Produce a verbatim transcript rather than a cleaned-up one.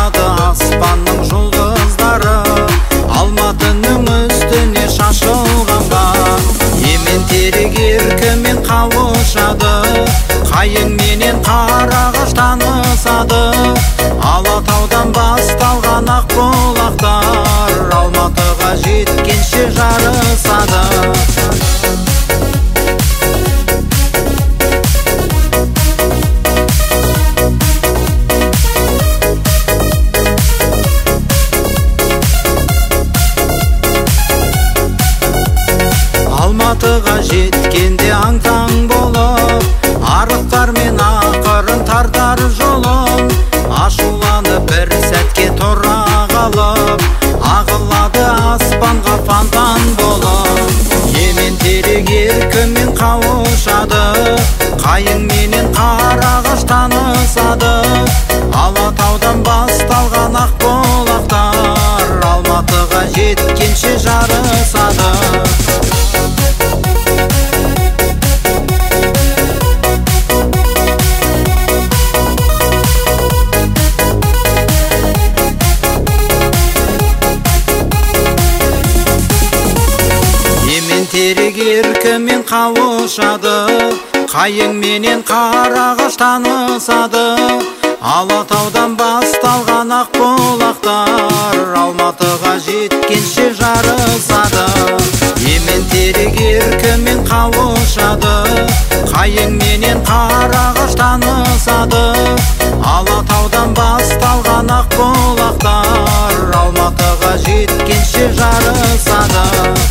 қауышады аспанның жұлдыздары, Алматының үстіне шашылғанға. Емен терек еркімен қауышады, қайың менен қарағаш танысады. Алатаудан басталған ақ бұлақтар, Алматыға жеткенше жарысады. Алматыға жеткенде аң-таң болып, арықтар мен ақырын тартар жолым. Ашуланып бір сәтке тұра қалып, ағылады аспанға фонтан болып. Емен терек еркімен қауышады, қайың менен қарағаш танысады. Алатаудан басталған ақ бұлақтар, Алматыға жеткенше жарысады. Терек еркімен қауышады, қайың менен қарағаш танысады. Алатаудан басталған ақ бұлақтар, Алматыға жеткенше жарысады. Емен терек еркімен қауышады, қайың менен қарағаш танысады. Алатаудан басталған ақ бұлақтар, Алматыға жеткенше жарысады.